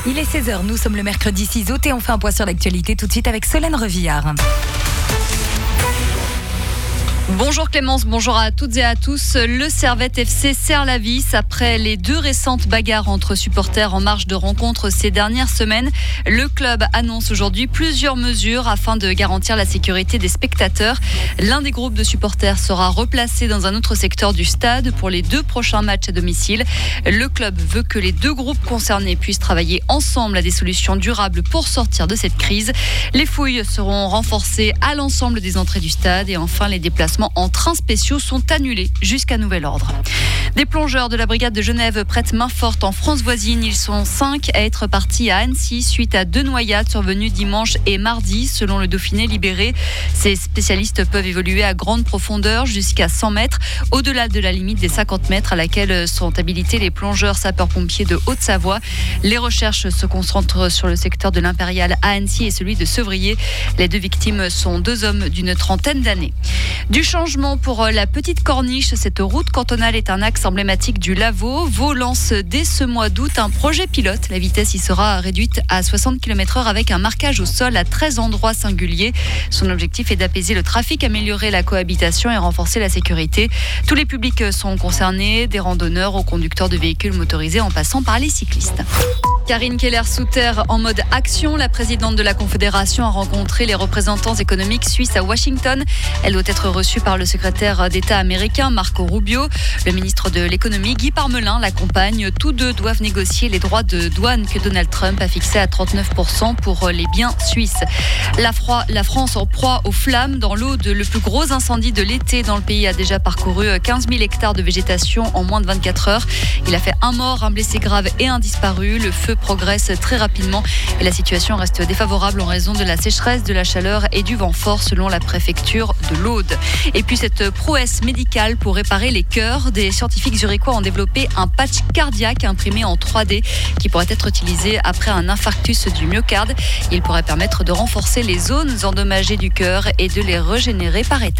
Il est 16h, nous sommes le mercredi 6 août et on fait un point sur l'actualité tout de suite avec Solène Revillard. Bonjour Clémence, bonjour à toutes et à tous. Le Servette FC serre la vis après les 2 récentes bagarres entre supporters en marge de rencontre ces dernières semaines. Le club annonce aujourd'hui plusieurs mesures afin de garantir la sécurité des spectateurs. L'un des groupes de supporters sera replacé dans un autre secteur du stade pour les 2 prochains matchs à domicile. Le club veut que les 2 groupes concernés puissent travailler ensemble à des solutions durables pour sortir de cette crise. Les fouilles seront renforcées à l'ensemble des entrées du stade et enfin les déplacements en trains spéciaux sont annulés jusqu'à nouvel ordre. Des plongeurs de la brigade de Genève prêtent main forte en France voisine. Ils sont 5 à être partis à Annecy suite à 2 noyades survenues dimanche et mardi, selon le Dauphiné libéré. Ces spécialistes peuvent évoluer à grande profondeur jusqu'à 100 mètres, au-delà de la limite des 50 mètres à laquelle sont habilités les plongeurs sapeurs-pompiers de Haute-Savoie. Les recherches se concentrent sur le secteur de l'Impériale à Annecy et celui de Sevrier. Les 2 victimes sont 2 hommes d'une trentaine d'années. Du changement pour la Petite Corniche, cette route cantonale est un axe emblématique du Lavaux. Vaud lance dès ce mois d'août un projet pilote. La vitesse y sera réduite à 60 km/h avec un marquage au sol à 13 endroits singuliers. Son objectif est d'apaiser le trafic, améliorer la cohabitation et renforcer la sécurité. Tous les publics sont concernés, des randonneurs aux conducteurs de véhicules motorisés en passant par les cyclistes. Karine Keller-Souter en mode action. La présidente de la Confédération a rencontré les représentants économiques suisses à Washington. Elle doit être reçue par le secrétaire d'État américain Marco Rubio. Le ministre de l'économie Guy Parmelin l'accompagne. Tous 2 doivent négocier les droits de douane que Donald Trump a fixés à 39% pour les biens suisses. La France en proie aux flammes. Dans l'Aude, le plus gros incendie de l'été dans le pays a déjà parcouru 15 000 hectares de végétation en moins de 24 heures. Il a fait 1 mort, 1 blessé grave et 1 disparu. Le feu progresse très rapidement et la situation reste défavorable en raison de la sécheresse, de la chaleur et du vent fort selon la préfecture de l'Aude. Et puis cette prouesse médicale pour réparer les cœurs, des scientifiques zurichois ont développé un patch cardiaque imprimé en 3D qui pourrait être utilisé après un infarctus du myocarde. Il pourrait permettre de renforcer les zones endommagées du cœur et de les régénérer par étapes.